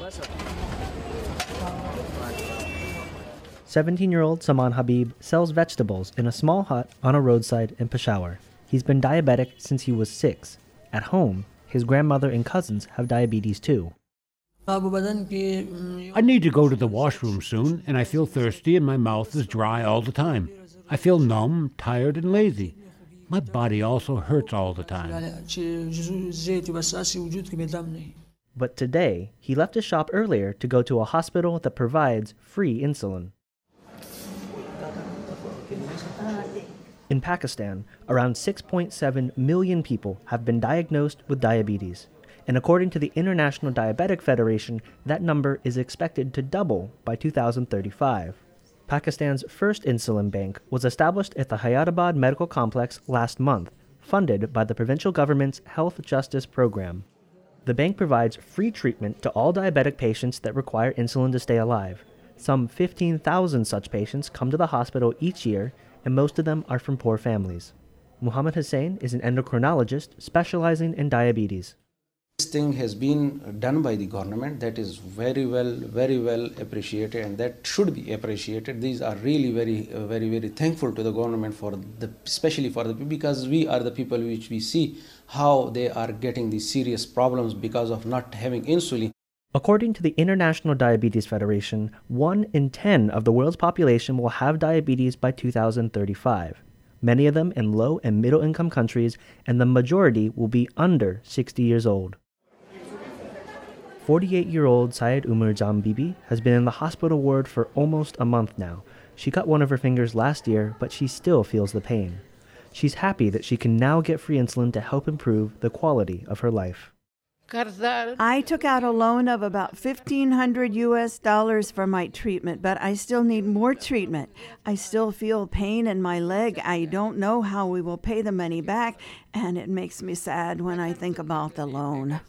17-year-old Saman Habib sells vegetables in a small hut on a roadside in Peshawar. He's been diabetic since he was 6. At home, his grandmother and cousins have diabetes too. I need to go to the washroom soon, and I feel thirsty and my mouth is dry all the time. I feel numb, tired, and lazy. My body also hurts all the time. But today, he left his shop earlier to go to a hospital that provides free insulin. In Pakistan, around 6.7 million people have been diagnosed with diabetes. And according to the International Diabetic Federation, that number is expected to double by 2035. Pakistan's first insulin bank was established at the Hayatabad Medical Complex last month, funded by the provincial government's Health Justice Program. The bank provides free treatment to all diabetic patients that require insulin to stay alive. Some 15,000 such patients come to the hospital each year, and most of them are from poor families. Muhammad Hussain is an endocrinologist specializing in diabetes. This thing has been done by the government. That is very well appreciated, and that should be appreciated. These are really very thankful to the government especially for the people, because we are the people which we see how they are getting these serious problems because of not having insulin. According to the International Diabetes Federation, 1 in 10 of the world's population will have diabetes by 2035. Many of them in low and middle income countries, and the majority will be under 60 years old. 48-year-old Syed Umar Jam Bibi has been in the hospital ward for almost a month now. She cut one of her fingers last year, but she still feels the pain. She's happy that she can now get free insulin to help improve the quality of her life. I took out a loan of about $1,500 for my treatment, but I still need more treatment. I still feel pain in my leg. I don't know how we will pay the money back, and it makes me sad when I think about the loan.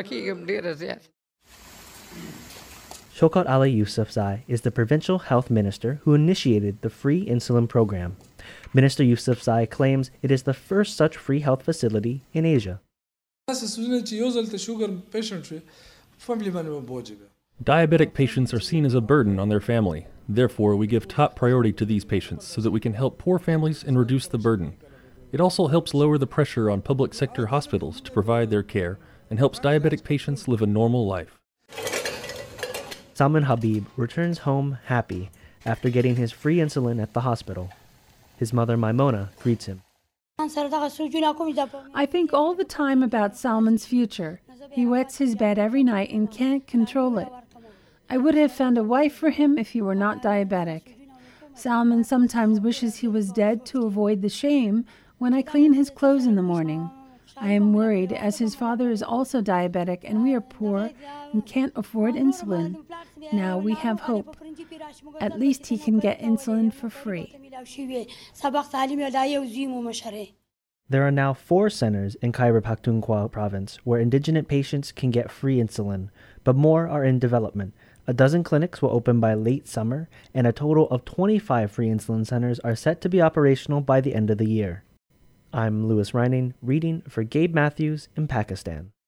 Shaukat Ali Yousafzai is the provincial health minister who initiated the free insulin program. Minister Yousafzai claims it is the first such free health facility in Asia. Diabetic patients are seen as a burden on their family. Therefore, we give top priority to these patients so that we can help poor families and reduce the burden. It also helps lower the pressure on public sector hospitals to provide their care and helps diabetic patients live a normal life. Salman Habib returns home happy after getting his free insulin at the hospital. His mother Maimona greets him. I think all the time about Salman's future. He wets his bed every night and can't control it. I would have found a wife for him if he were not diabetic. Salman sometimes wishes he was dead to avoid the shame when I clean his clothes in the morning. I am worried as his father is also diabetic and we are poor and can't afford insulin. Now we have hope. At least he can get insulin for free. There are now 4 centers in Khyber Pakhtunkhwa province where indigent patients can get free insulin, but more are in development. A dozen clinics will open by late summer, and a total of 25 free insulin centers are set to be operational by the end of the year. I'm Louis Reining, reading for Gabe Matthews in Pakistan.